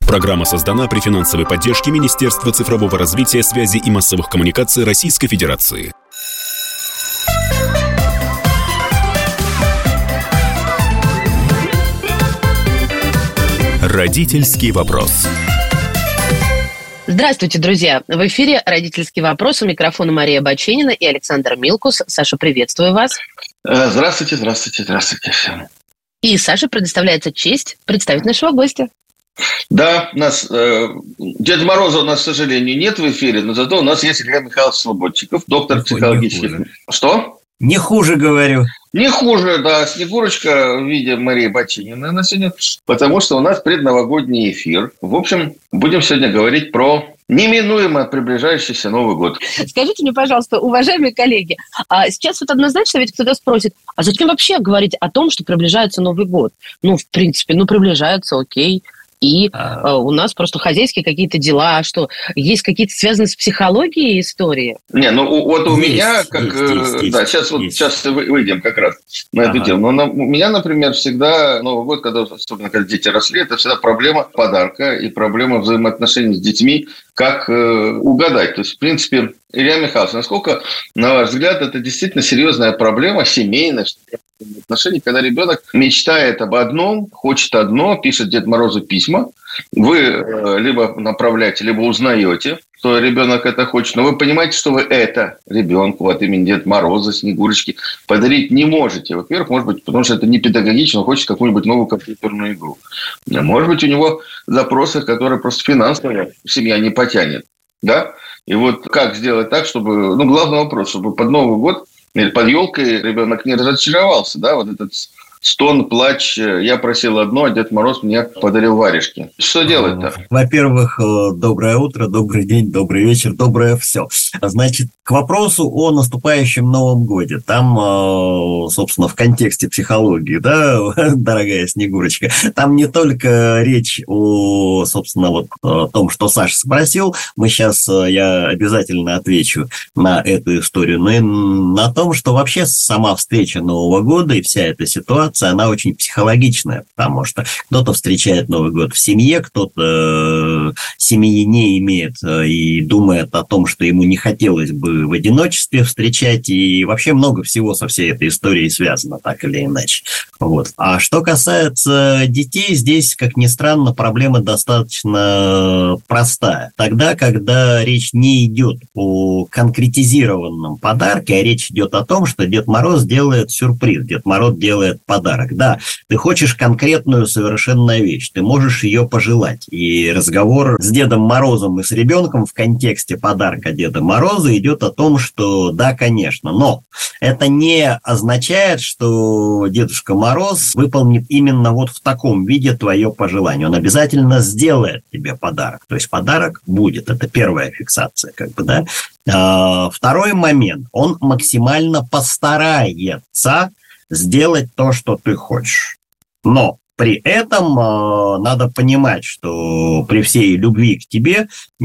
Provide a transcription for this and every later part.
Программа создана при финансовой поддержке Министерства цифрового развития, связи и массовых коммуникаций Российской Федерации. Родительский вопрос. Здравствуйте, друзья! В эфире «Родительский вопрос». У микрофона Мария Баченина и Александр Милкус. Саша, приветствую вас. Здравствуйте всем. И Саше предоставляется честь представить нашего гостя. Да, Деда Мороза у нас, к сожалению, нет в эфире, но зато у нас есть Илья Михайлович Слободчиков, доктор психологических... Что? Не хуже, говорю. Не хуже, да. Снегурочка в виде Марии Бачениной у нас сегодня, потому что у нас предновогодний эфир. В общем, будем сегодня говорить про неминуемо приближающийся Новый год. Скажите мне, пожалуйста, уважаемые коллеги, сейчас вот однозначно ведь кто-то спросит, а зачем вообще говорить о том, что приближается Новый год? В принципе, приближается, окей. И у нас просто хозяйские какие-то дела, что есть какие-то связанные с психологией истории? Вот у меня, сейчас выйдем как раз на эту тему. Но у меня, например, всегда Новый год, особенно когда дети росли, это всегда проблема подарка и проблема взаимоотношений с детьми, как угадать. То есть, в принципе, Илья Михайлович, насколько, на ваш взгляд, это действительно серьезная проблема семейная, отношений, когда ребенок мечтает об одном, хочет одно, пишет Деду Морозу письма, вы либо направляете, либо узнаете, что ребенок это хочет, но вы понимаете, что вы это ребенку от имени Деда Мороза, Снегурочки подарить не можете. Во-первых, может быть, потому что это не педагогично, он хочет какую-нибудь новую компьютерную игру. Может быть, у него запросы, которые просто финансово семья не потянет. Да? И вот как сделать так, чтобы... главный вопрос, чтобы под Новый год или под елкой ребенок не разочаровался, да, вот этот стон, плач, я просил одно, а Дед Мороз мне подарил варежки. Что делать-то? Во-первых, доброе утро, добрый день, добрый вечер, доброе все. Значит, к вопросу о наступающем Новом Годе. Там, собственно, в контексте психологии, да, дорогая Снегурочка, там не только речь о, собственно, о том, что Саша спросил, я обязательно отвечу на эту историю, но и на том, что вообще сама встреча Нового года и вся эта ситуация, она очень психологичная, потому что кто-то встречает Новый год в семье, кто-то семьи не имеет и думает о том, что ему не хотелось бы в одиночестве встречать, и вообще много всего со всей этой историей связано, так или иначе. Вот. А что касается детей, здесь, как ни странно, проблема достаточно простая. Тогда, когда речь не идет о конкретизированном подарке, а речь идет о том, что Дед Мороз делает сюрприз, Дед Мороз делает подарок. Да, ты хочешь конкретную совершенно вещь, ты можешь ее пожелать. И разговор с Дедом Морозом и с ребенком в контексте подарка Деда Мороза идет о том, что да, конечно, но это не означает, что Дедушка Мороз выполнит именно вот в таком виде твое пожелание. Он обязательно сделает тебе подарок. То есть подарок будет. Это первая фиксация, да. Второй момент. Он максимально постарается сделать то, что ты хочешь. Но при этом надо понимать, что при всей любви к тебе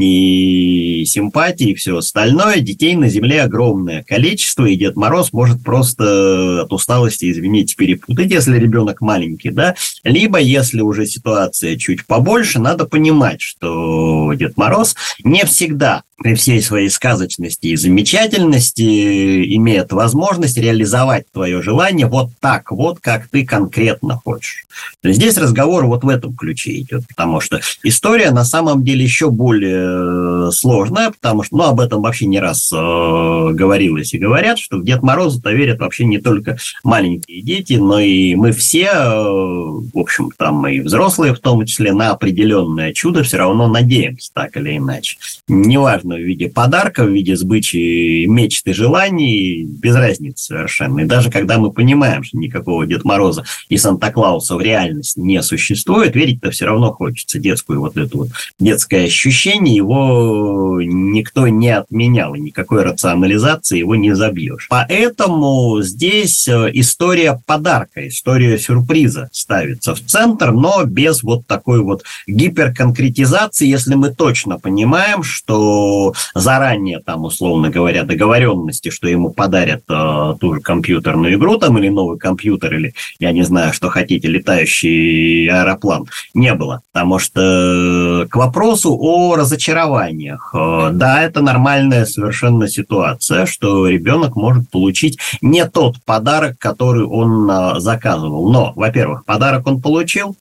и симпатии и все остальное, детей на земле огромное количество, и Дед Мороз может просто от усталости, извините, перепутать, если ребенок маленький, да, либо если уже ситуация чуть побольше, надо понимать, что Дед Мороз не всегда при всей своей сказочности и замечательности имеет возможность реализовать твое желание вот так вот, как ты конкретно хочешь. То есть здесь разговор вот в этом ключе идет, потому что история на самом деле еще более сложная, потому что, об этом вообще не раз говорилось и говорят, что в Дед Мороза-то верят вообще не только маленькие дети, но и мы все, в общем, там и взрослые в том числе, на определенное чудо все равно надеемся, так или иначе. Неважно, в виде подарка, в виде сбычи мечт и желаний, без разницы совершенно. И даже когда мы понимаем, что никакого Деда Мороза и Санта-Клауса в реальности не существует, верить-то все равно хочется. Детское ощущение, его никто не отменял, и никакой рационализации его не забьешь. Поэтому здесь история подарка, история сюрприза ставится в центр, но без вот такой вот гиперконкретизации, если мы точно понимаем, что по заранее, там, условно говоря, договоренности, что ему подарят ту же компьютерную игру там, или новый компьютер, или, я не знаю, что хотите, летающий аэроплан, не было. Потому что к вопросу о разочарованиях. Да, это нормальная совершенно ситуация, что ребенок может получить не тот подарок, который он заказывал. Но, во-первых, подарок он получил.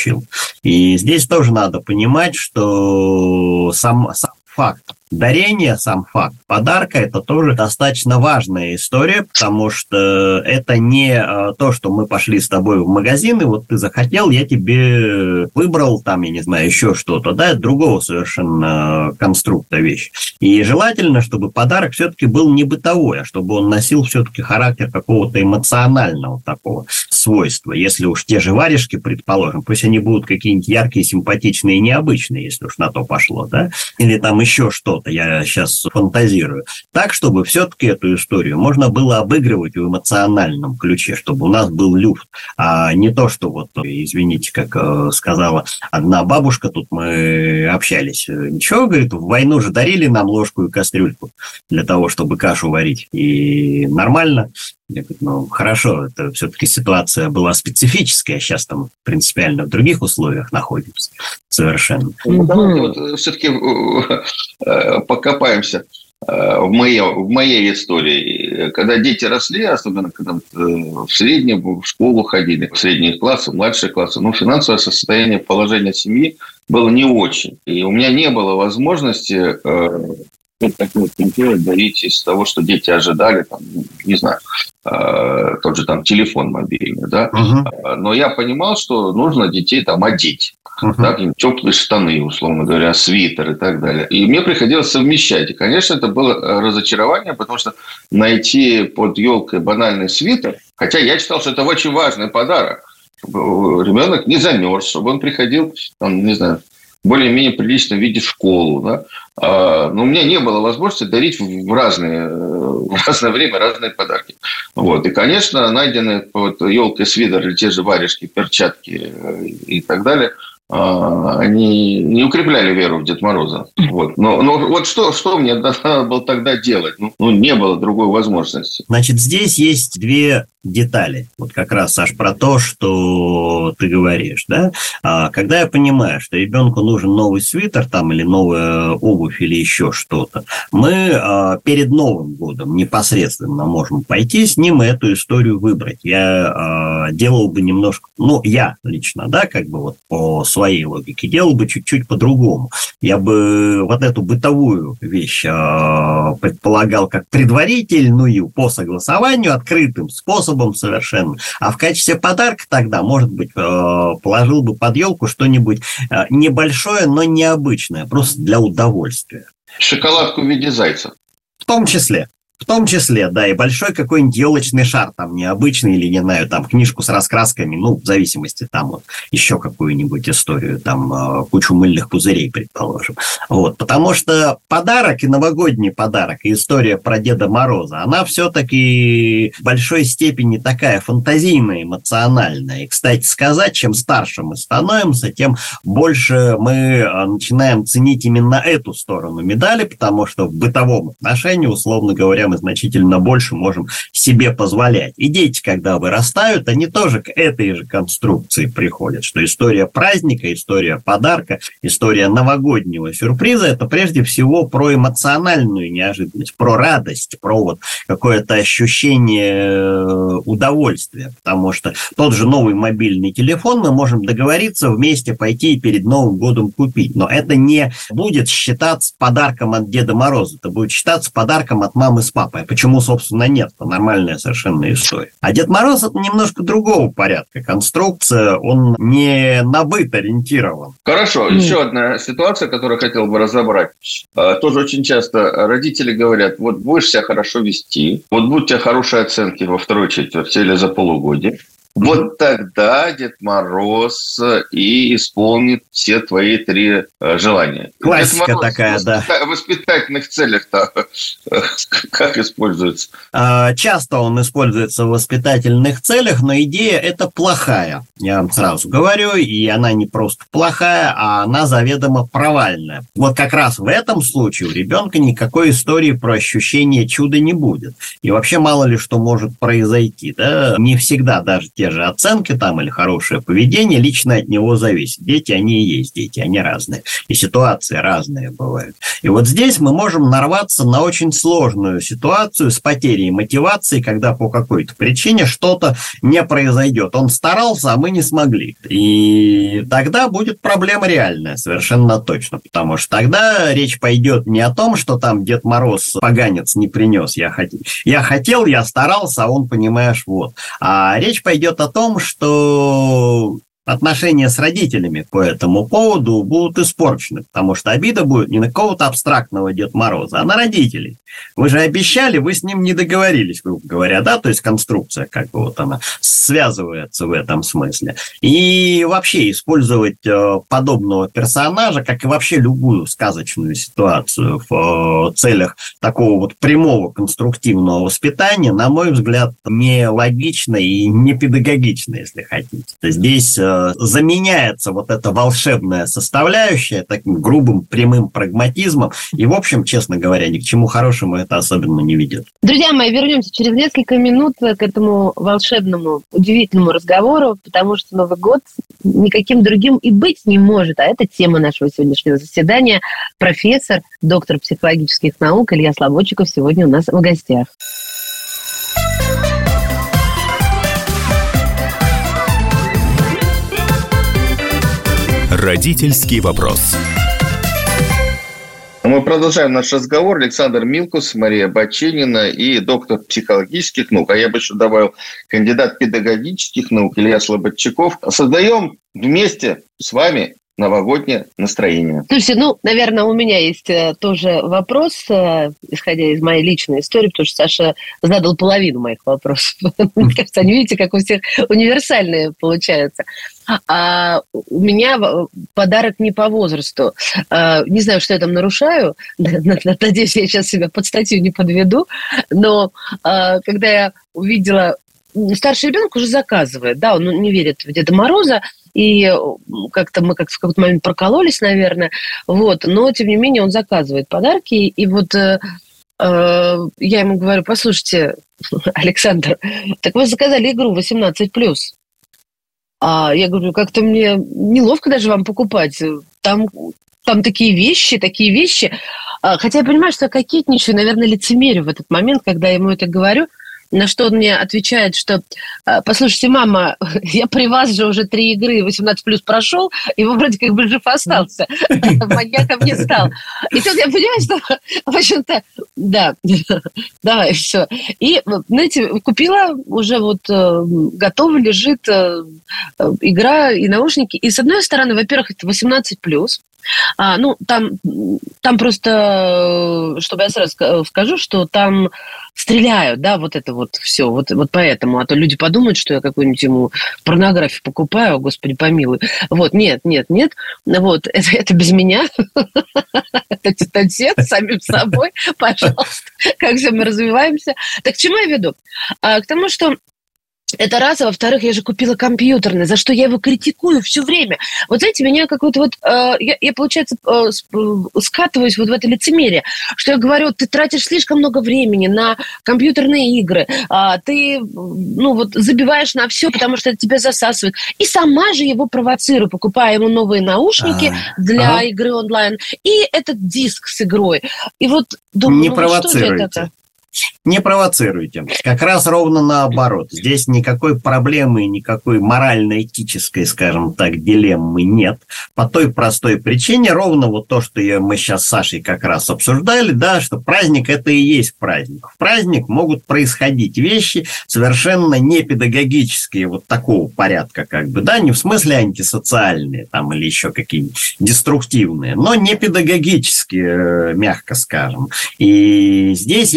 И здесь тоже надо понимать, что сам факт дарения, сам факт подарка – это тоже достаточно важная история, потому что это не то, что мы пошли с тобой в магазин, и вот ты захотел, я тебе выбрал, там, я не знаю, еще что-то, да, это другого совершенно конструкта вещь. И желательно, чтобы подарок все-таки был не бытовой, а чтобы он носил все-таки характер какого-то эмоционального такого свойства. Если уж те же варежки, предположим, пусть они будут какие-нибудь яркие, симпатичные и необычные, если уж на то пошло, да, или там еще что-то, я сейчас фантазирую, так, чтобы все-таки эту историю можно было обыгрывать в эмоциональном ключе, чтобы у нас был люфт, а не то, что вот, извините, как сказала одна бабушка, тут мы общались, ничего, говорит, в войну же дарили нам ложку и кастрюльку для того, чтобы кашу варить, и нормально. Я говорю, ну, хорошо, это все-таки ситуация была специфическая, сейчас там принципиально в других условиях находимся совершенно. Давайте вот все-таки покопаемся в моей истории. Когда дети росли, особенно когда в среднюю, в школу ходили, в средние классы, младшие классы, финансовое состояние, положение семьи было не очень. И у меня не было возможности такой контент дарить из того, что дети ожидали, там, не знаю, тот же там телефон мобильный, да. Но я понимал, что нужно детей там одеть. Да, теплые штаны, условно говоря, свитер и так далее. И мне приходилось совмещать. И, конечно, это было разочарование, потому что найти под елкой банальный свитер, хотя я считал, что это очень важный подарок, чтобы ребенок не замерз, чтобы он приходил, там, не знаю, в более-менее приличном виде в школу. Да? Но у меня не было возможности дарить в разное время разные подарки. Вот. И, конечно, найденные под елкой свитер или те же варежки, перчатки и так далее – они не укрепляли веру в Деда Мороза. Вот. Но вот что мне надо было тогда делать? Не было другой возможности. Значит, здесь есть две детали. Вот как раз, Саш, про то, что ты говоришь. Да? Когда я понимаю, что ребенку нужен новый свитер там, или новая обувь или еще что-то, мы перед Новым годом непосредственно можем пойти с ним и эту историю выбрать. Я делал бы немножко, я лично, да, как бы вот по своей логике, делал бы чуть-чуть по-другому. Я бы вот эту бытовую вещь предполагал как предварительную по согласованию, открытым способом совершенно. А в качестве подарка тогда, может быть, положил бы под елку что-нибудь небольшое, но необычное, просто для удовольствия. Шоколадку в виде зайца. В том числе, да, и большой какой-нибудь елочный шар, там, необычный, или, не знаю, там, книжку с раскрасками, в зависимости, там, вот, еще какую-нибудь историю, там, кучу мыльных пузырей, предположим. Вот, потому что подарок и новогодний подарок, и история про Деда Мороза, она все-таки в большой степени такая фантазийная, эмоциональная. И, кстати сказать, чем старше мы становимся, тем больше мы начинаем ценить именно эту сторону медали, потому что в бытовом отношении, условно говоря, мы значительно больше можем себе позволять. И дети, когда вырастают, они тоже к этой же конструкции приходят, что история праздника, история подарка, история новогоднего сюрприза – это прежде всего про эмоциональную неожиданность, про радость, про вот какое-то ощущение удовольствия, потому что тот же новый мобильный телефон мы можем договориться вместе пойти и перед Новым годом купить, но это не будет считаться подарком от Деда Мороза, это будет считаться подарком от мамы с папой. А почему, собственно, нет? Это нормальная совершенно история. А Дед Мороз – это немножко другого порядка конструкция, он не на быт ориентирован. Хорошо. Еще одна ситуация, которую хотел бы разобрать. Тоже очень часто родители говорят, вот будешь себя хорошо вести, вот будут у тебя хорошие оценки во второй четверти или за полугодие, Вот тогда Дед Мороз и исполнит все твои 3 желания. Классика Мороз такая, да. В воспитательных целях-то как используется? Часто он используется в воспитательных целях, но идея эта плохая, я вам сразу говорю, и она не просто плохая, а она заведомо провальная. Вот как раз в этом случае у ребенка никакой истории про ощущение чуда не будет. И вообще мало ли что может произойти, да? Не всегда даже те же оценки там или хорошее поведение лично от него зависит. Дети, они и есть дети, они разные. И ситуации разные бывают. И вот здесь мы можем нарваться на очень сложную ситуацию с потерей мотивации, когда по какой-то причине что-то не произойдет. Он старался, а мы не смогли. И тогда будет проблема реальная, совершенно точно. Потому что тогда речь пойдет не о том, что там Дед Мороз поганец не принес. Я хотел, я старался, а он, понимаешь, вот. А речь пойдет о том, что отношения с родителями по этому поводу будут испорчены, потому что обида будет не на какого-то абстрактного Деда Мороза, а на родителей. Вы же обещали, вы с ним не договорились, грубо говоря, да, то есть конструкция как бы вот она связывается в этом смысле. И вообще использовать подобного персонажа, как и вообще любую сказочную ситуацию в целях такого вот прямого конструктивного воспитания, на мой взгляд, не логично и не педагогично, если хотите. Здесь заменяется вот эта волшебная составляющая таким грубым, прямым прагматизмом. И, в общем, честно говоря, ни к чему хорошему это особенно не ведет. Друзья мои, вернемся через несколько минут к этому волшебному, удивительному разговору, потому что Новый год никаким другим и быть не может. А это тема нашего сегодняшнего заседания. Профессор, доктор психологических наук Илья Слободчиков сегодня у нас в гостях. Родительский вопрос. Мы продолжаем наш разговор. Александр Милкус, Мария Баченина и доктор психологических наук, а я бы еще добавил кандидат педагогических наук Илья Слободчиков. Создаем вместе с вами новогоднее настроение. Слушайте, наверное, у меня есть тоже вопрос, исходя из моей личной истории, потому что Саша задал половину моих вопросов. Мне кажется, они, видите, как у всех универсальные получаются. А у меня подарок не по возрасту. Не знаю, что я там нарушаю. Надеюсь, я сейчас себя под статью не подведу. Но когда я увидела... Старший ребенок уже заказывает, да, он не верит в Деда Мороза, и как-то мы в какой-то момент прокололись, наверное, вот, но, тем не менее, он заказывает подарки, и вот я ему говорю: послушайте, Александр, так вы заказали игру 18+. А я говорю, как-то мне неловко даже вам покупать, там такие вещи, хотя я понимаю, что я кокетничаю, наверное, лицемерю в этот момент, когда я ему это говорю. На что он мне отвечает, что: послушайте, мама, я при вас же уже 3 игры 18+ прошел, и вы вроде как бы жив остался. Маньяком не стал. И тут я понимаю, что, в общем-то, да, давай, все. И, знаете, купила уже вот, готова лежит игра и наушники. И с одной стороны, во-первых, это 18+. Там просто, чтобы я сразу скажу, что там стреляют, да, вот это вот все, вот поэтому, а то люди подумают, что я какую-нибудь ему порнографию покупаю, господи помилуй. Вот, нет, вот, это без меня, это тет-а-тет, самим собой, пожалуйста, как же мы развиваемся. Так к чему я веду? К тому, что это раз, а во-вторых, я же купила компьютерный, за что я его критикую все время. Вот знаете, меня какой-то вот... Я, получается, скатываюсь вот в это лицемерие, что я говорю: ты тратишь слишком много времени на компьютерные игры, ты, забиваешь на все, потому что это тебя засасывает. И сама же его провоцирую, покупая ему новые наушники для игры онлайн и этот диск с игрой. И вот думаю, не провоцируйте. Не провоцируйте. Как раз ровно наоборот. Здесь никакой проблемы, никакой морально-этической, скажем так, дилеммы нет. По той простой причине, ровно вот то, что мы сейчас с Сашей как раз обсуждали, да, что праздник – это и есть праздник. В праздник могут происходить вещи совершенно не педагогические, вот такого порядка, как бы, да, не в смысле антисоциальные там или еще какие-нибудь деструктивные, но не педагогические, мягко скажем. И здесь я могу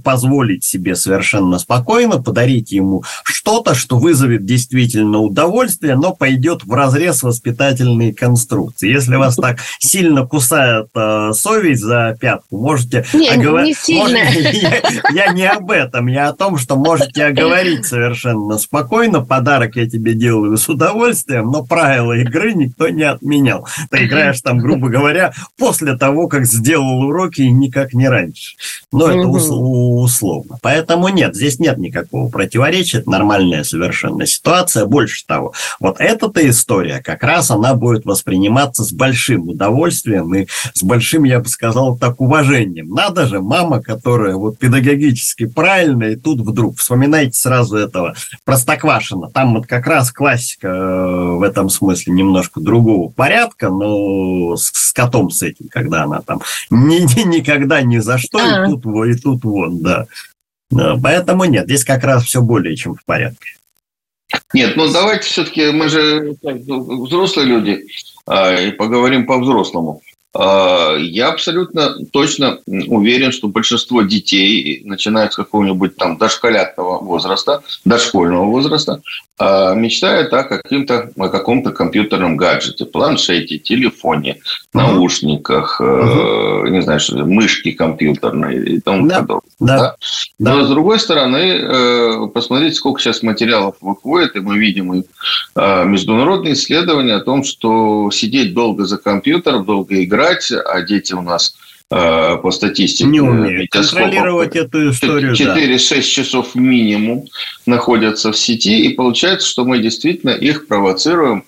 позволить себе совершенно спокойно подарить ему что-то, что вызовет действительно удовольствие, но пойдет вразрез воспитательной конструкции. Если вас так сильно кусает совесть за пятку, можете... Не сильно. Я не об этом, я о том, что можете оговорить совершенно спокойно. Подарок я тебе делаю с удовольствием, но правила игры никто не отменял. Ты играешь там, грубо говоря, после того, как сделал уроки, и никак не раньше. Но это условно. Поэтому нет, здесь нет никакого противоречия, это нормальная совершенно ситуация. Больше того, вот эта-то история, как раз она будет восприниматься с большим удовольствием и с большим, я бы сказал, так, уважением. Надо же, мама, которая вот педагогически правильная, и тут вдруг, вспоминайте сразу этого Простоквашино, там вот как раз классика в этом смысле немножко другого порядка, но с котом с этим, когда она там никогда ни за что, и тут вон, да. Поэтому нет, здесь как раз все более чем в порядке. Нет, ну давайте все-таки, мы же взрослые люди, и поговорим по-взрослому. Я абсолютно точно уверен, что большинство детей, начиная с какого-нибудь там дошколятного возраста, дошкольного возраста, мечтают о каком-то компьютерном гаджете, планшете, телефоне, наушниках, не знаю, мышки компьютерной и тому подобное. Да. Но с другой стороны, посмотрите, сколько сейчас материалов выходит, и мы видим международные исследования о том, что сидеть долго за компьютером, долго играть, а дети у нас по статистике не умеют контролировать эту историю. 4-6 часов минимум находятся в сети, и получается, что мы действительно их провоцируем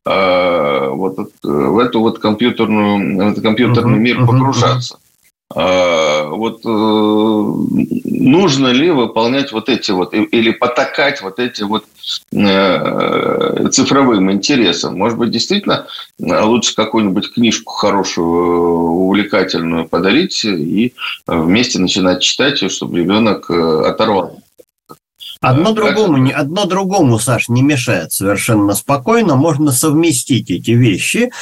в этот компьютерный мир погружаться. Вот нужно ли выполнять вот эти вот, или потакать вот эти вот цифровым интересам? Может быть, действительно лучше какую-нибудь книжку хорошую, увлекательную подарить и вместе начинать читать ее, чтобы ребенок оторвал. Одно другому, Саш, не мешает совершенно спокойно. Можно совместить эти вещи.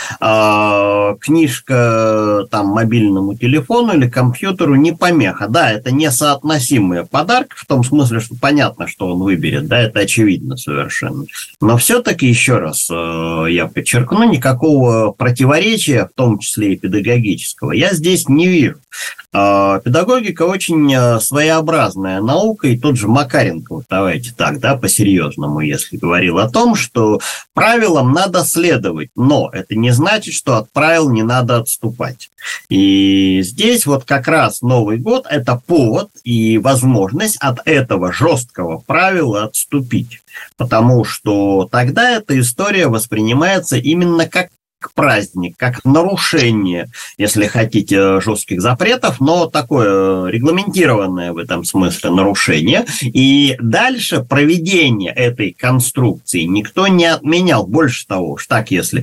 Книжка там мобильному телефону или компьютеру не помеха. Да, это несоотносимые подарки, в том смысле, что понятно, что он выберет. Да, это очевидно совершенно. Но все-таки, еще раз я подчеркну, никакого противоречия, в том числе и педагогического, я здесь не вижу. Педагогика очень своеобразная наука, и тот же Макаренко, давайте так, да, по-серьезному, если говорил о том, что правилам надо следовать, но это не значит, что от правил не надо отступать. И здесь вот как раз Новый год – это повод и возможность от этого жесткого правила отступить, потому что тогда эта история воспринимается именно как праздник, как нарушение, если хотите, жестких запретов, но такое регламентированное в этом смысле нарушение. И дальше проведение этой конструкции никто не отменял. Больше того, уж так, если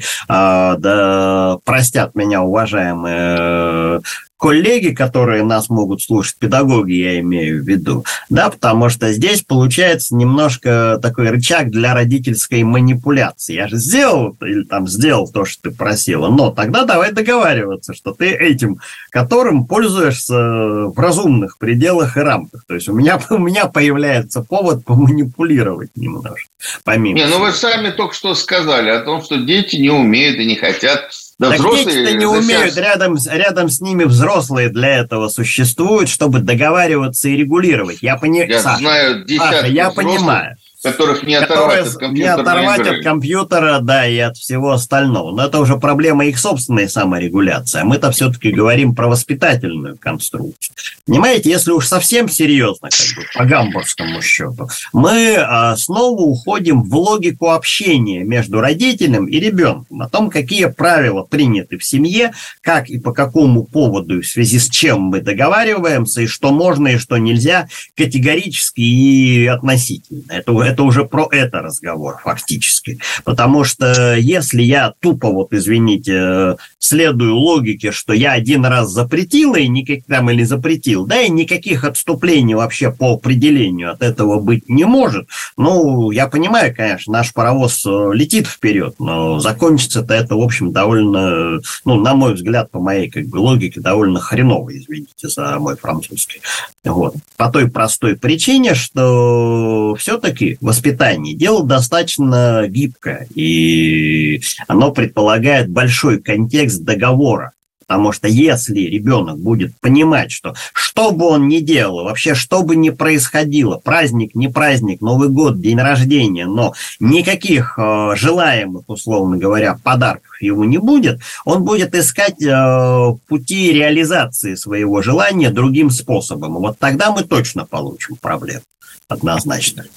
простят меня уважаемые коллеги, которые нас могут слушать, педагоги я имею в виду, да, потому что здесь получается немножко такой рычаг для родительской манипуляции. Я же сделал то, что ты просила, но тогда давай договариваться, что ты этим, которым пользуешься в разумных пределах и рамках. То есть у меня появляется повод поманипулировать немножко, помимо. Вы сами только что сказали о том, что дети не умеют и не хотят. Да, так дети-то не умеют, рядом с ними взрослые для этого существуют, чтобы договариваться и регулировать. Я знаю десятки я понимаю. Которых не оторвать от компьютера, да, и от всего остального. Но это уже проблема их собственной саморегуляции. А мы-то все-таки говорим про воспитательную конструкцию. Понимаете, если уж совсем серьезно, по гамбургскому счету, мы снова уходим в логику общения между родителем и ребенком, о том, какие правила приняты в семье, как и по какому поводу, в связи с чем мы договариваемся, и что можно, и что нельзя, категорически и относительно. Это уже про это разговор фактически. Потому что если я тупо, извините, следую логике, что я один раз запретил, и никаких отступлений вообще по определению от этого быть не может, я понимаю, конечно, наш паровоз летит вперед, но закончится-то это, в общем, довольно, на мой взгляд, по моей логике, довольно хреново, извините за мой французский. Вот. По той простой причине, что все-таки воспитание дело достаточно гибкое, и оно предполагает большой контекст договора. Потому что если ребенок будет понимать, что бы он ни делал, вообще что бы ни происходило, праздник, не праздник, Новый год, день рождения, но никаких желаемых, условно говоря, подарков ему не будет, он будет искать пути реализации своего желания другим способом. И вот тогда мы точно получим проблему. Однозначно.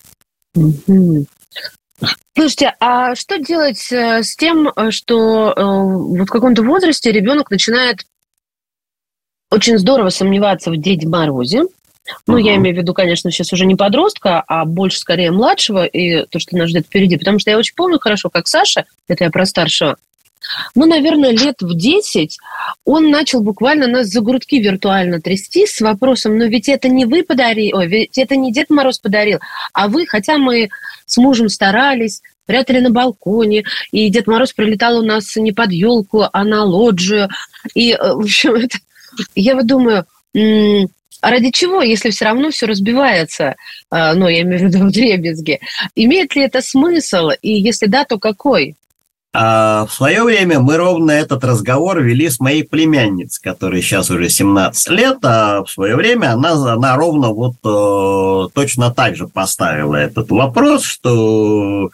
Слушайте, а что делать с тем, что вот в каком-то возрасте ребенок начинает очень здорово сомневаться в Деде Морозе? Ну, я имею в виду, конечно, сейчас уже не подростка, а больше скорее младшего, и то, что нас ждет впереди. Потому что я очень помню хорошо, как Саша, это я про старшего, ну, наверное, лет в 10 он начал буквально нас за грудки виртуально трясти с вопросом, но ведь это не вы подарили, ведь это не Дед Мороз подарил, а вы, хотя мы с мужем старались, прятали на балконе, и Дед Мороз прилетал у нас не под елку, а на лоджию. И, в общем, я вот думаю, а ради чего, если все равно все разбивается, ну, я имею в виду вдребезги, имеет ли это смысл, и если да, то какой? В свое время мы ровно этот разговор вели с моей племянницей, которой сейчас уже 17 лет, а в свое время она ровно вот точно так же поставила этот вопрос, что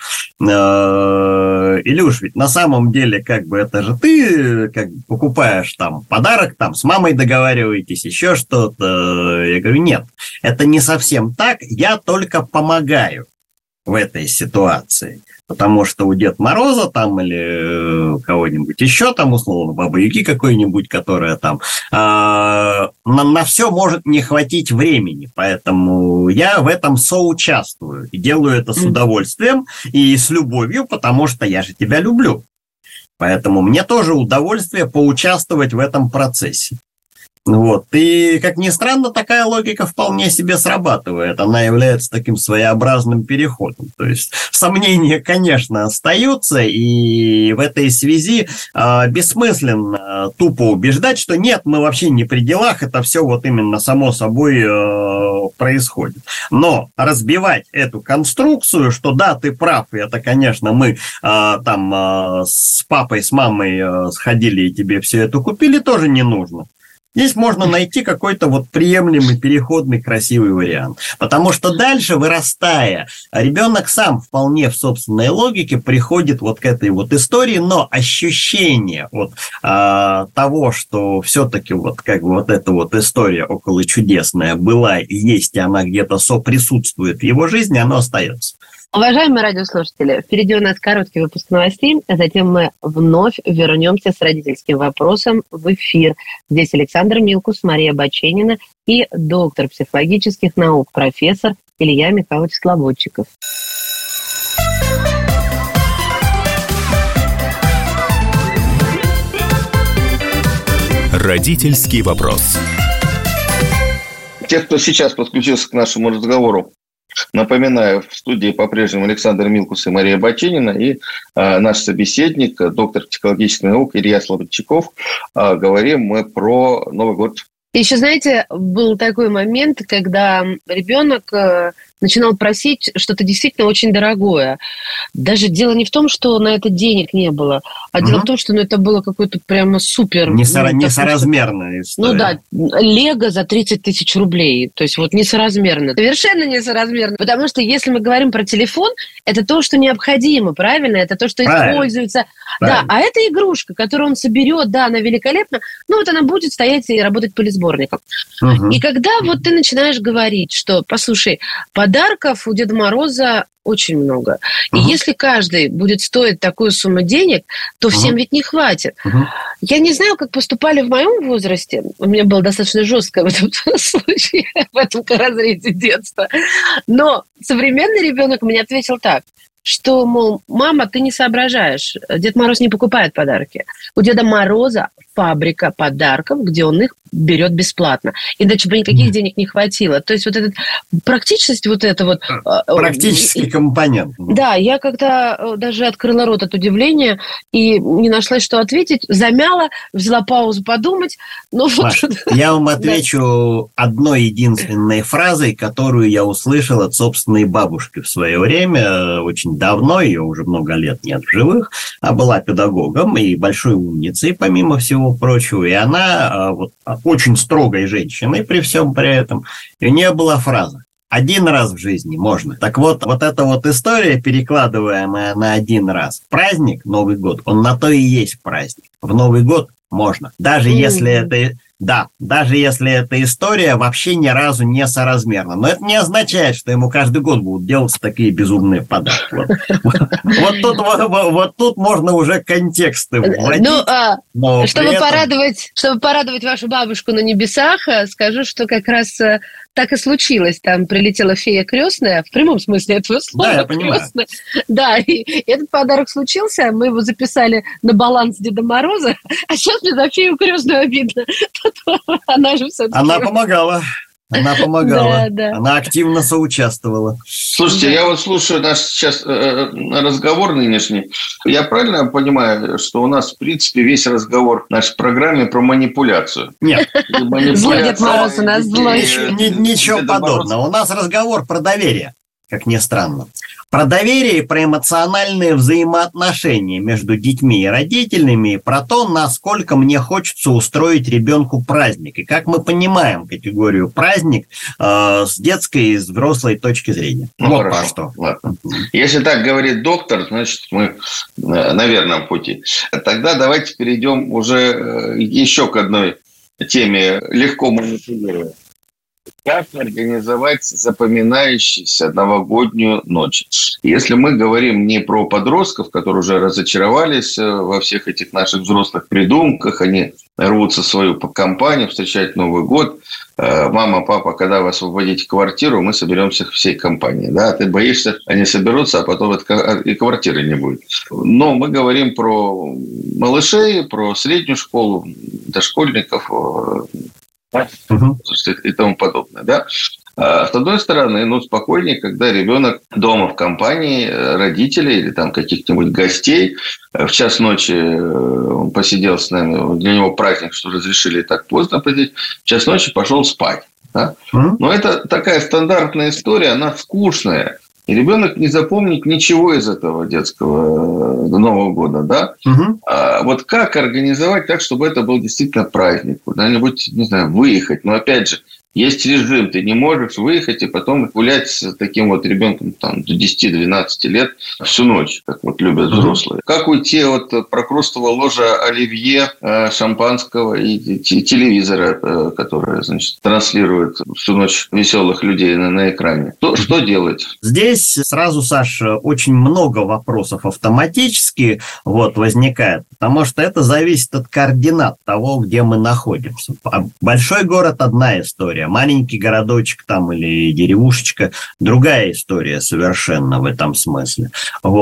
Илюш, ведь на самом деле как бы это же ты как бы покупаешь там подарок, там с мамой договариваетесь, еще что-то. Я говорю, нет, это не совсем так, я только помогаю в этой ситуации. Потому что у Деда Мороза там или кого-нибудь еще там, условно, Бабы-Яги какой-нибудь, которая там, на все может не хватить времени. Поэтому я в этом соучаствую и делаю это с удовольствием и с любовью, потому что я же тебя люблю. Поэтому мне тоже удовольствие поучаствовать в этом процессе. Вот. И, как ни странно, такая логика вполне себе срабатывает. Она является таким своеобразным переходом. То есть сомнения, конечно, остаются, и в этой связи бессмысленно тупо убеждать, что нет, мы вообще не при делах, это все вот именно само собой происходит. Но разбивать эту конструкцию, что да, ты прав, и это, конечно, мы там с папой, с мамой сходили и тебе все это купили, тоже не нужно. Здесь можно найти какой-то вот приемлемый, переходный, красивый вариант. Потому что дальше, вырастая, ребенок сам вполне в собственной логике приходит вот к этой вот истории, но ощущение вот того, что все-таки вот как бы вот эта вот история около чудесная была и есть, и она где-то соприсутствует в его жизни, оно остается. Уважаемые радиослушатели, впереди у нас короткий выпуск новостей, а затем мы вновь вернемся с родительским вопросом в эфир. Здесь Александр Милкус, Мария Баченина и доктор психологических наук, профессор Илья Михайлович Слободчиков. Родительский вопрос. Те, кто сейчас подключился к нашему разговору, напоминаю, в студии по-прежнему Александр Милкус и Мария Баченина, и наш собеседник, доктор психологических наук Илья Слободчиков. Говорим мы про Новый год. Еще, знаете, был такой момент, когда ребенок начинал просить что-то действительно очень дорогое. Даже дело не в том, что на это денег не было, а дело в том, что это было какое-то прямо супер... Несоразмерная история. Ну да, Лего за 30 тысяч рублей. То есть вот несоразмерно. Совершенно несоразмерно. Потому что если мы говорим про телефон, это то, что необходимо, правильно? Это то, что используется. Правильно. Да, а это игрушка, которую он соберет, да, она великолепна, но вот она будет стоять и работать пылесборником. И когда вот ты начинаешь говорить, что, послушай, подарков у Деда Мороза очень много. И если каждый будет стоить такую сумму денег, то всем ведь не хватит. Я не знаю, как поступали в моем возрасте. У меня было достаточно жестко в этом случае, в этом разрезе детства. Но современный ребенок мне ответил так, что, мол, мама, ты не соображаешь. Дед Мороз не покупает подарки. У Деда Мороза фабрика подарков, где он их берет бесплатно. Иначе бы никаких денег не хватило. То есть вот эта практичность, вот это вот... Практический компонент. Да, я как-то даже открыла рот от удивления и не нашла, что ответить. Замяла, взяла паузу подумать. Маш, я вам отвечу одной единственной фразой, которую я услышал от собственной бабушки в свое время, очень давно, ее уже много лет нет в живых, а была педагогом и большой умницей, помимо всего прочего, и она вот очень строгой женщиной при всем при этом, и у нее была фраза: один раз в жизни можно. Так вот, вот эта вот история, перекладываемая на один раз. Праздник, Новый год, он на то и есть праздник. В Новый год можно. Даже если это... Да, даже если эта история вообще ни разу не соразмерна. Но это не означает, что ему каждый год будут делаться такие безумные подарки. Вот тут можно уже контексты вводить. Чтобы порадовать вашу бабушку на небесах, скажу, что как раз так и случилось. Там прилетела фея крестная, в прямом смысле этого слова. Да, я понимаю. Крестная. Да, и этот подарок случился, мы его записали на баланс Деда Мороза, а сейчас мне за фею крестную обидно. Она же все-таки... Она помогала. Да. Она активно соучаствовала. Слушайте, я вот слушаю наш сейчас разговор нынешний. Я правильно понимаю, что у нас, в принципе, весь разговор в нашей программе про манипуляцию? Нет. Злой Дед Мороз у нас злой. Ничего подобного. У нас разговор про доверие, как ни странно. Про доверие и про эмоциональные взаимоотношения между детьми и родителями, и про то, насколько мне хочется устроить ребенку праздник. И как мы понимаем категорию праздник с детской и с взрослой точки зрения. Ну, вот хорошо. Что. Ладно. Если так говорит доктор, значит, мы на верном пути. Тогда давайте перейдем уже еще к одной теме, легко манипулируя. Как организовать запоминающуюся новогоднюю ночь? Если мы говорим не про подростков, которые уже разочаровались во всех этих наших взрослых придумках, они рвутся в свою компанию, встречать Новый год. Мама, папа, когда вы освободите квартиру, мы соберемся всей компанией. Да? Ты боишься, они соберутся, а потом и квартиры не будет. Но мы говорим про малышей, про среднюю школу, дошкольников, и тому подобное, да. А с одной стороны, спокойнее, когда ребенок дома в компании родителей или там каких-нибудь гостей, в час ночи он посидел с нами, для него праздник, что разрешили так поздно посидеть, в час ночи пошел спать. Да? Но это такая стандартная история, она скучная. И ребенок не запомнит ничего из этого детского Нового года, да? А вот как организовать так, чтобы это был действительно праздник? Куда-нибудь, не знаю, выехать. Но опять же, есть режим, ты не можешь выехать и потом гулять с таким вот ребенком там, до 10-12 лет всю ночь, как вот любят взрослые. Как уйти от прокрустово ложа оливье, шампанского и телевизора, который, значит, транслирует всю ночь веселых людей на экране? Что делать? Здесь сразу, Саш, очень много вопросов автоматически возникает, потому что это зависит от координат того, где мы находимся. Большой город – одна история. Маленький городочек там или деревушечка – другая история совершенно в этом смысле.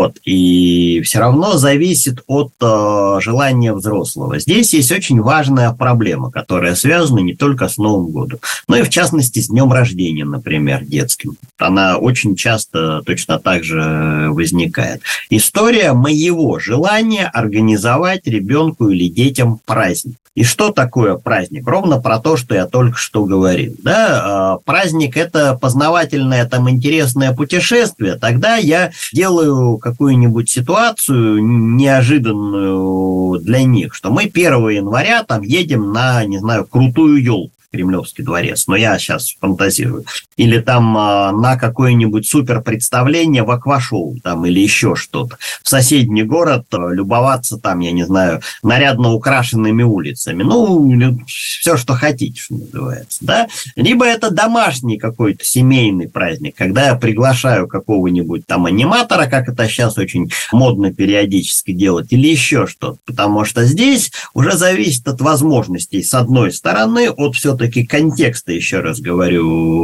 И все равно зависит от желания взрослого. Здесь есть очень важная проблема, которая связана не только с Новым годом, но и в частности с днем рождения, например, детским. Она очень часто точно так же возникает. История моего желания организовать ребенку или детям праздник. И что такое праздник? Ровно про то, что я только что говорил. Да? Праздник – это познавательное, там, интересное путешествие. Тогда я делаю какую-нибудь ситуацию неожиданную для них, что мы 1 января там едем на, не знаю, крутую елку. Кремлевский дворец, но я сейчас фантазирую. Или там на какое-нибудь супер представление в аквашоу, там, или еще что-то. В соседний город любоваться там, я не знаю, нарядно украшенными улицами. Все, что хотите, что называется. Да? Либо это домашний какой-то семейный праздник, когда я приглашаю какого-нибудь там аниматора, как это сейчас очень модно периодически делать, или еще что-то. Потому что здесь уже зависит от возможностей, с одной стороны, от все-таки контекста, еще раз говорю, реальности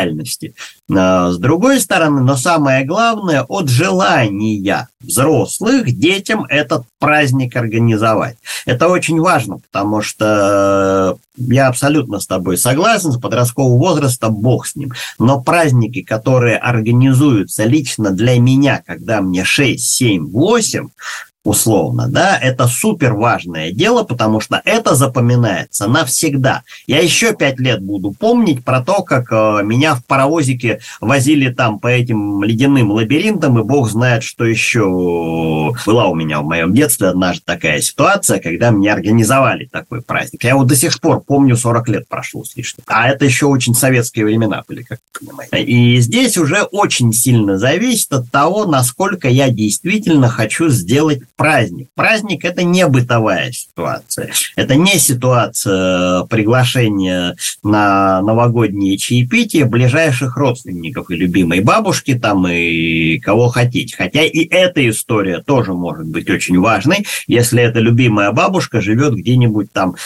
реальности. С другой стороны, но самое главное, от желания взрослых детям этот праздник организовать. Это очень важно, потому что я абсолютно с тобой согласен, с подросткового возраста бог с ним. Но праздники, которые организуются лично для меня, когда мне 6, 7, 8, условно, да, это супер важное дело, потому что это запоминается навсегда. Я еще 5 лет буду помнить про то, как меня в паровозике возили там по этим ледяным лабиринтам, и бог знает, что еще. Была у меня в моем детстве однажды такая ситуация, когда мне организовали такой праздник. Я вот до сих пор помню, 40 лет прошло с лишним. А это еще очень советские времена были, как вы понимаете. И здесь уже очень сильно зависит от того, насколько я действительно хочу сделать праздник. Праздник – это не бытовая ситуация. Это не ситуация приглашения на новогодние чаепития ближайших родственников и любимой бабушки там и кого хотите. Хотя и эта история тоже может быть очень важной, если эта любимая бабушка живет где-нибудь там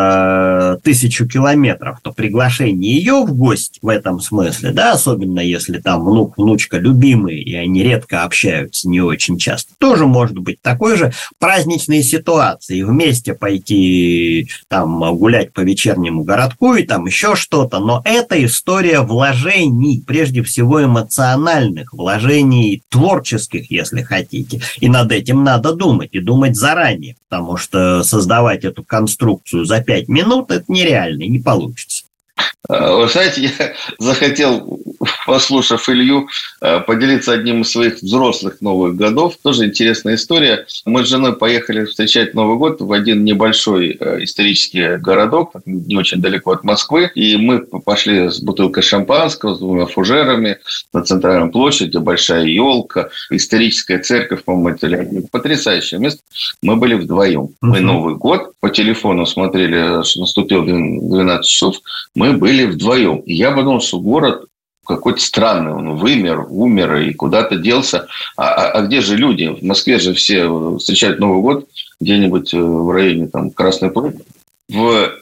за 1000 километров, то приглашение ее в гости в этом смысле, да, особенно если там внук, внучка любимые, и они редко общаются, не очень часто, тоже может быть такой же праздничной ситуации. Вместе пойти там гулять по вечернему городку и там еще что-то, но это история вложений, прежде всего эмоциональных, вложений творческих, если хотите. И над этим надо думать, и думать заранее, потому что создавать эту конструкцию за 5 минут это нереально, не получится. Вы знаете, я захотел, послушав Илью, поделиться одним из своих взрослых новых годов. Тоже интересная история. Мы с женой поехали встречать Новый год в один небольшой исторический городок, не очень далеко от Москвы. И мы пошли с бутылкой шампанского, с 2 фужерами на центральной площади, большая елка, историческая церковь, по-моему, это потрясающее место. Мы были вдвоем. Мы Новый год по телефону смотрели, что наступил 12 часов. Мы были вдвоем. И я подумал, что город какой-то странный, он умер и куда-то делся. А где же люди? В Москве же все встречают Новый год где-нибудь в районе там, Красной площади. В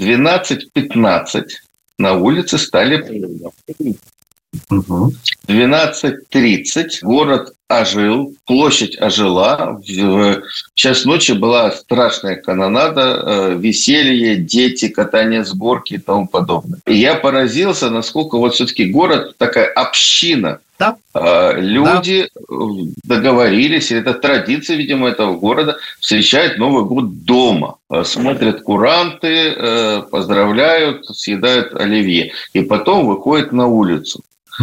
12:15 на улице стали... В 12:30 город ожил, площадь ожила. В час ночи была страшная канонада, веселье, дети, катание с горки и тому подобное. И я поразился, насколько вот все-таки город такая община. Да. Люди договорились, это традиция, видимо, этого города, встречают Новый год дома, смотрят куранты, поздравляют, съедают оливье, и потом выходят на улицу.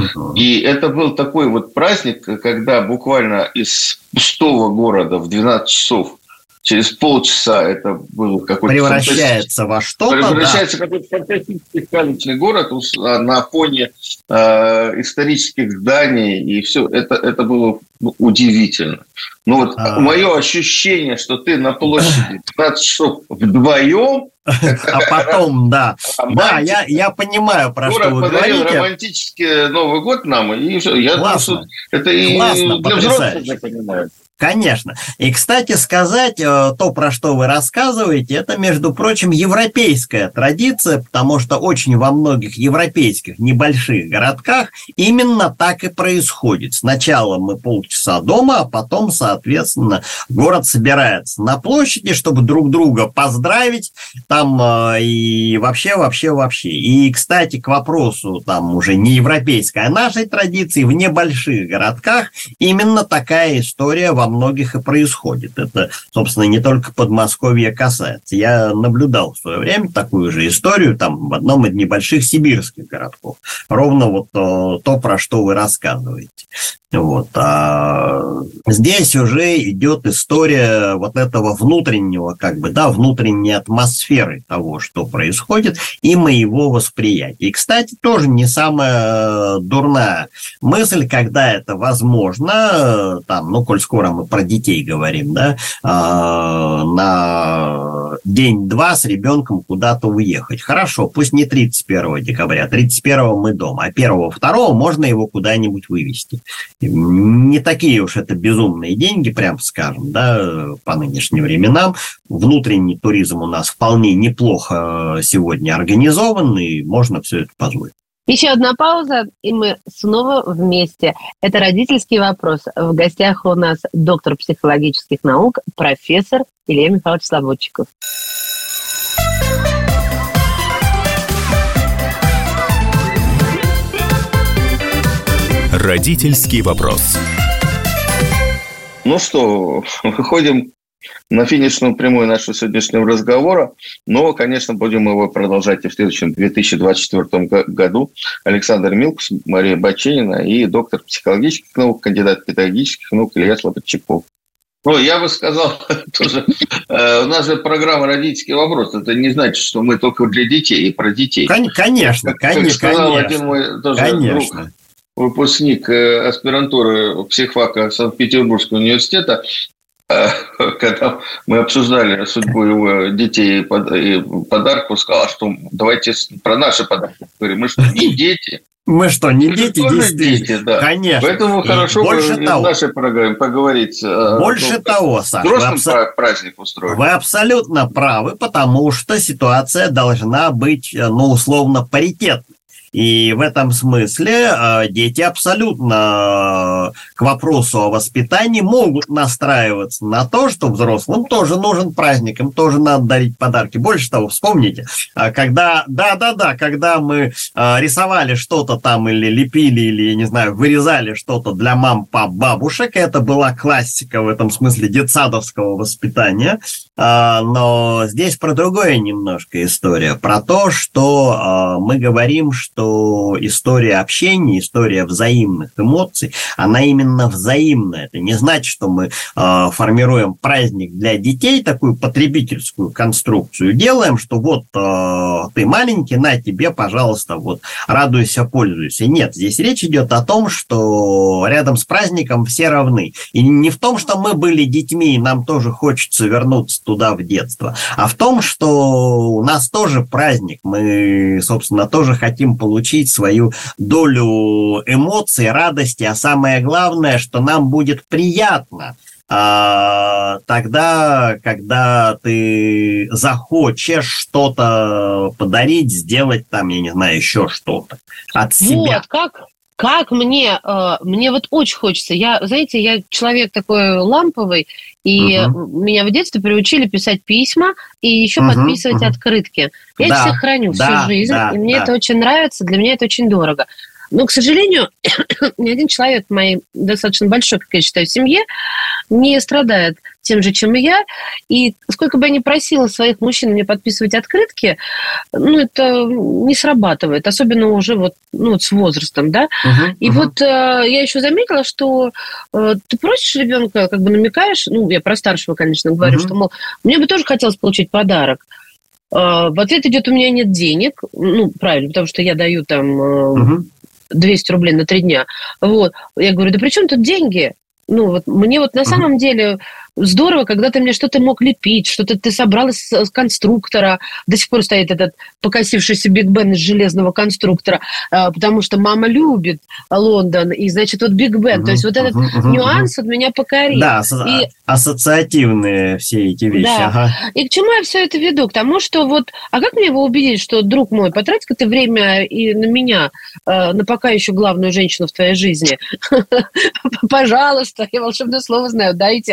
И это был такой вот праздник, когда буквально из пустого города в 12 часов через полчаса это был какой-то... Превращается во что-то, превращается в какой-то фантастический сказочный город на фоне исторических зданий, и все. Это было удивительно. Но вот мое ощущение, что ты на площади 15 часов вдвоем... А потом, да. Да, я понимаю, про что вы говорите. Романтический Новый год нам, и я думаю, что это и для взрослых, я понимаю. Конечно. И, кстати сказать, то, про что вы рассказываете, это, между прочим, европейская традиция, потому что очень во многих европейских небольших городках именно так и происходит. Сначала мы полчаса дома, а потом, соответственно, город собирается на площади, чтобы друг друга поздравить, там и вообще. И, кстати, к вопросу, там уже не европейской, а нашей традиции, в небольших городках именно такая история во многих и происходит. Это, собственно, не только Подмосковья касается. Я наблюдал в свое время такую же историю там в одном из небольших сибирских городков. Ровно вот то, про что вы рассказываете. Вот. А здесь уже идет история вот этого внутреннего, внутренней атмосферы того, что происходит, и моего восприятия. И, кстати, тоже не самая дурная мысль, когда это возможно, коль скоро мы про детей говорим, да, на день-два с ребенком куда-то уехать. Хорошо, пусть не 31 декабря, 31 мы дома, а 1-2 можно его куда-нибудь вывезти. Не такие уж это безумные деньги, прям скажем, да, по нынешним временам. Внутренний туризм у нас вполне неплохо сегодня организован, и можно все это позволить. Еще одна пауза, и мы снова вместе. Это «Родительский вопрос». В гостях у нас доктор психологических наук, профессор Илья Михайлович Слободчиков. Родительский вопрос. Ну что, выходим на финишную прямую нашего сегодняшнего разговора, но, конечно, будем его продолжать и в следующем 2024 году. Александр Милкус, Мария Баченина и доктор психологических наук, кандидат педагогических наук Илья Слободчиков. Ну, я бы сказал тоже, у нас же программа «Родительский вопрос». Это не значит, что мы только для детей и про детей. Конечно, как сказал один мой тоже друг, выпускник аспирантуры психфака Санкт-Петербургского университета, когда мы обсуждали судьбу его детей и подарков, сказал, что давайте про наши подарки. Говорим, мы что, не дети? Мы что, не дети? Дети, да. Конечно. Поэтому хорошо бы в нашей программе поговорить. Больше того, Саша, взрослым праздник устроить. Вы абсолютно правы, потому что ситуация должна быть, условно, паритетной. И в этом смысле дети абсолютно к вопросу о воспитании могут настраиваться на то, что взрослым тоже нужен праздник, им тоже надо дарить подарки. Больше того, вспомните, когда мы рисовали что-то там или лепили, или, я не знаю, вырезали что-то для мам, пап, бабушек, это была классика в этом смысле детсадовского воспитания, но здесь про другое немножко история, про то, что мы говорим, что история общения, история взаимных эмоций, она именно взаимная. Это не значит, что мы формируем праздник для детей, такую потребительскую конструкцию делаем, что вот ты маленький, на тебе, пожалуйста, вот радуйся, пользуйся. Нет, здесь речь идет о том, что рядом с праздником все равны. И не в том, что мы были детьми, и нам тоже хочется вернуться туда в детство, а в том, что у нас тоже праздник. Мы, собственно, тоже хотим получить свою долю эмоций, радости, а самое главное, что нам будет приятно тогда, когда ты захочешь что-то подарить, сделать там, я не знаю, еще что-то от себя. Вот, как мне вот очень хочется. Я человек такой ламповый, и меня в детстве приучили писать письма и еще подписывать открытки. Я их всех храню всю жизнь, и мне это очень нравится, для меня это очень дорого. Но, к сожалению, ни один человек в моей достаточно большой, как я считаю, семье не страдает тем же, чем и я. И сколько бы я ни просила своих мужчин мне подписывать открытки, это не срабатывает, особенно уже с возрастом, да. И вот я еще заметила, что ты просишь ребенка, как бы намекаешь, я про старшего, конечно, говорю, что, мол, мне бы тоже хотелось получить подарок. В ответ идет: у меня нет денег. Правильно, потому что я даю там 200 рублей на 3 дня. Вот. Я говорю: да при чем тут деньги? Мне на самом деле здорово, когда ты мне что-то мог лепить, что-то ты собрал из конструктора. До сих пор стоит этот покосившийся Биг Бен из железного конструктора, потому что мама любит Лондон, и, значит, вот Биг Бен. То есть вот этот нюанс меня покорил. Да, ассоциативные все эти вещи. Да. И к чему я все это веду? К тому, что а как мне его убедить, что, друг мой, потрать-ка ты время и на меня, на пока еще главную женщину в твоей жизни. Пожалуйста, я волшебное слово знаю, дайте.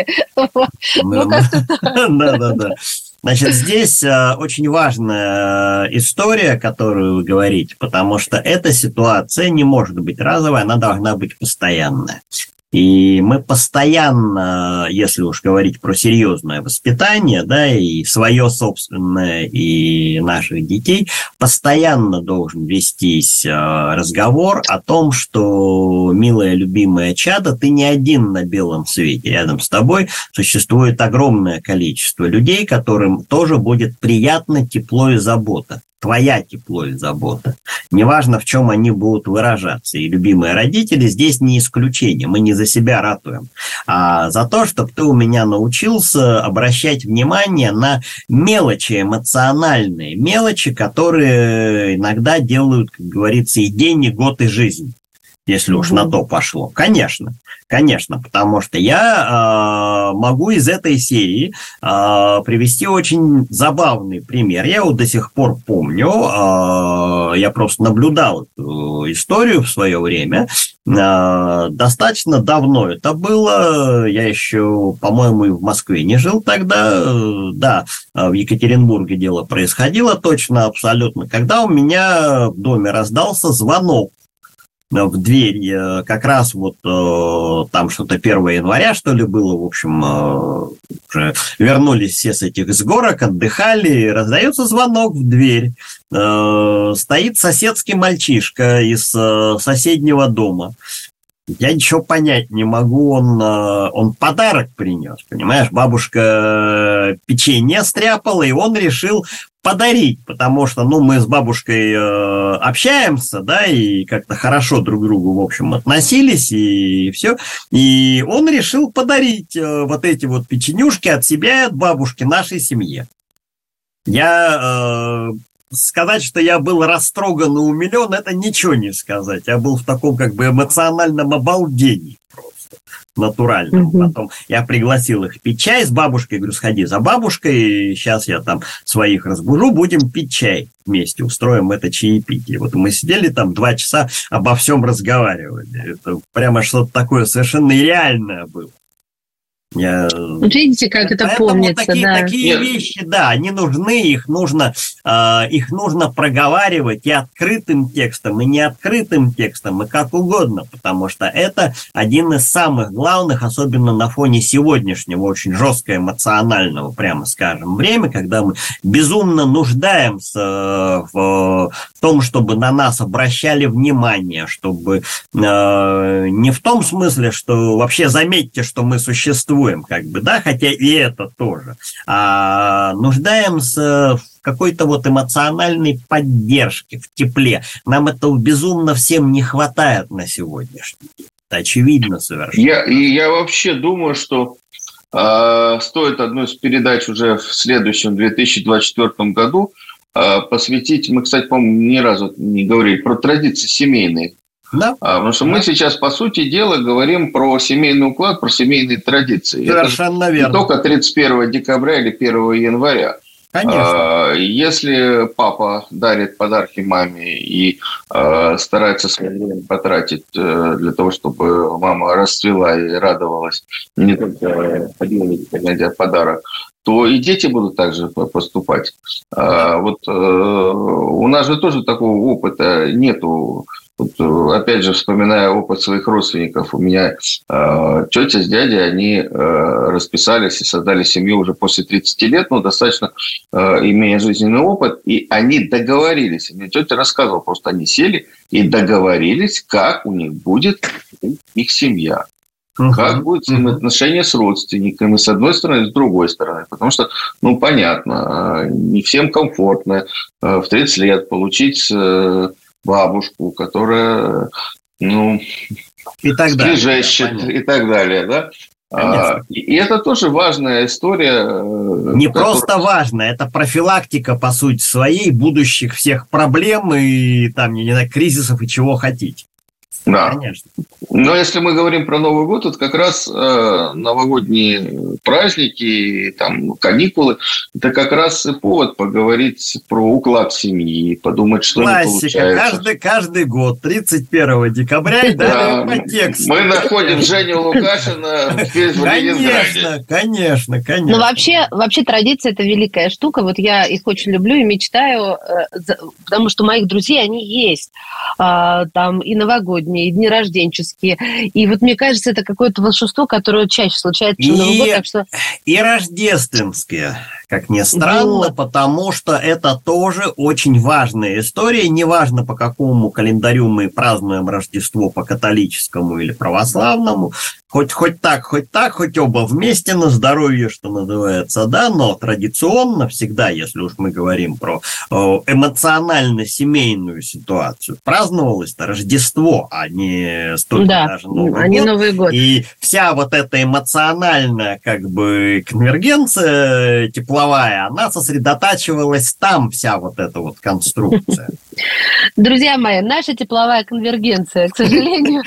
Да. Значит, здесь очень важная история, которую вы говорите, потому что эта ситуация не может быть разовой, она должна быть постоянная. И мы постоянно, если уж говорить про серьезное воспитание, да, и свое собственное, и наших детей, постоянно должен вестись разговор о том, что, милая, любимая чадо, ты не один на белом свете. Рядом с тобой существует огромное количество людей, которым тоже будет приятно тепло и забота. Твоя тепло и забота. Неважно, в чем они будут выражаться. И любимые родители здесь не исключение. Мы не за себя ратуем, а за то, чтобы ты у меня научился обращать внимание на мелочи, эмоциональные мелочи, которые иногда делают, как говорится, и день, и год, и жизнь. если уж на то пошло. Конечно, потому что я могу из этой серии привести очень забавный пример. Я вот до сих пор помню, я просто наблюдал эту историю в свое время, достаточно давно это было, я еще, по-моему, и в Москве не жил тогда, да, в Екатеринбурге дело происходило точно, абсолютно, когда у меня в доме раздался звонок в дверь, как раз вот там что-то 1 января, что ли, было, в общем, уже вернулись все с этих с горок, отдыхали, раздается звонок в дверь, стоит соседский мальчишка из соседнего дома. Я ничего понять не могу, он подарок принес, понимаешь, бабушка печенье стряпала, и он решил подарить, потому что, мы с бабушкой общаемся, да, и как-то хорошо друг к другу, в общем, относились, и все, и он решил подарить вот эти вот печенюшки от себя и от бабушки нашей семье. Сказать, что я был растроган и умилен, это ничего не сказать. Я был в таком как бы эмоциональном обалдении просто, натуральном. Потом я пригласил их пить чай с бабушкой, говорю, сходи за бабушкой, сейчас я там своих разбужу, будем пить чай вместе, устроим это чаепитие. Вот мы сидели там 2 часа, обо всем разговаривали. Это прямо что-то такое совершенно нереальное было. Вот видите, как это помнится, такие вещи, да, они нужны, их нужно проговаривать и открытым текстом, и неоткрытым текстом, и как угодно, потому что это один из самых главных, особенно на фоне сегодняшнего очень жестко эмоционального, прямо скажем, время, когда мы безумно нуждаемся в том, чтобы на нас обращали внимание, чтобы не в том смысле, что вообще заметьте, что мы существуем, как бы, да, хотя и это тоже, нуждаемся в какой-то вот эмоциональной поддержке, в тепле. Нам этого безумно всем не хватает на сегодняшний день. Это очевидно совершенно. Я вообще думаю, что стоит одну из передач уже в следующем 2024 году посвятить, мы, кстати, по-моему, ни разу не говорили про традиции семейные. Да. Потому что мы сейчас, по сути дела, говорим про семейный уклад, про семейные традиции. Совершенно это верно. Не только 31 декабря или 1 января. Конечно. Если папа дарит подарки маме и старается свое время потратить для того, чтобы мама расцвела и радовалась, не только найдя подарок, то и дети будут также поступать. Вот у нас же тоже такого опыта нету. Вот, опять же, вспоминая опыт своих родственников, у меня тетя с дядей, они расписались и создали семью уже после 30 лет, достаточно имея жизненный опыт, и они договорились. Мне тетя рассказывала, просто они сели и договорились, как у них будет их семья. Как будет взаимоотношения с родственниками, с одной стороны, с другой стороны. Потому что, понятно, не всем комфортно в 30 лет получить бабушку, которая, и так скрежещет, и так далее, да? И это тоже важная история. Не просто важно, это профилактика, по сути своей, будущих всех проблем и там, не знаю, кризисов и чего хотите. Да. Конечно. Но если мы говорим про Новый год, это как раз новогодние праздники, там, каникулы, это как раз и повод поговорить про уклад семьи, подумать, что не получается. Каждый год, 31 декабря, и далее по тексту. Мы находим Женю Лукашина в Ленинграде. Конечно. Но вообще традиция – это великая штука. Вот я их очень люблю и мечтаю, потому что у моих друзей они есть. Там и новогодние, и дни рожденческие. И вот мне кажется, это какое-то волшебство, которое чаще случается, чем Новый год. Так что... И рождественские, как ни странно, потому что это тоже очень важная история. Неважно, по какому календарю мы празднуем Рождество, по католическому или православному. хоть так, хоть оба вместе на здоровье, что называется, да, но традиционно всегда, если уж мы говорим про эмоционально-семейную ситуацию, праздновалось-то Рождество, а не столько даже Новый год. И вся вот эта эмоциональная как бы конвергенция тепловая, она сосредотачивалась там, вся вот эта вот конструкция. Друзья мои, наша тепловая конвергенция, к сожалению...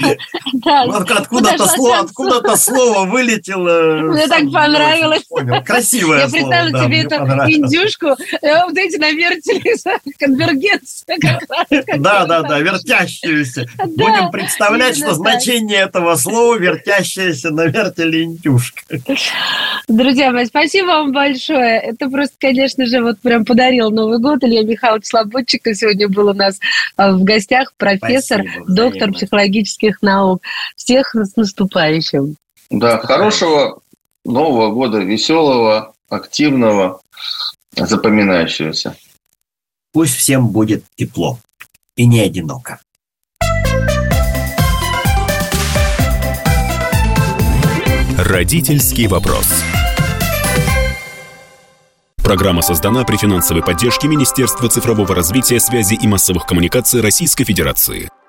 Откуда-то слово вылетело. Мне так понравилось. Красивое слово. Я представила себе эту индюшку, вот эти на вертеле конвергенция. Да, вертящуюся. Будем представлять, что значение этого слова вертящаяся на вертеле индюшка. Друзья мои, спасибо вам большое. Это просто, конечно же, вот прям подарил Новый год. Илья Михайлович Слободчиков сегодня был у нас в гостях, профессор, доктор психологических наук. Всех с наступающим. Да, хорошего Нового года, веселого, активного, запоминающегося. Пусть всем будет тепло и не одиноко. Родительский вопрос. Программа создана при финансовой поддержке Министерства цифрового развития, связи и массовых коммуникаций Российской Федерации.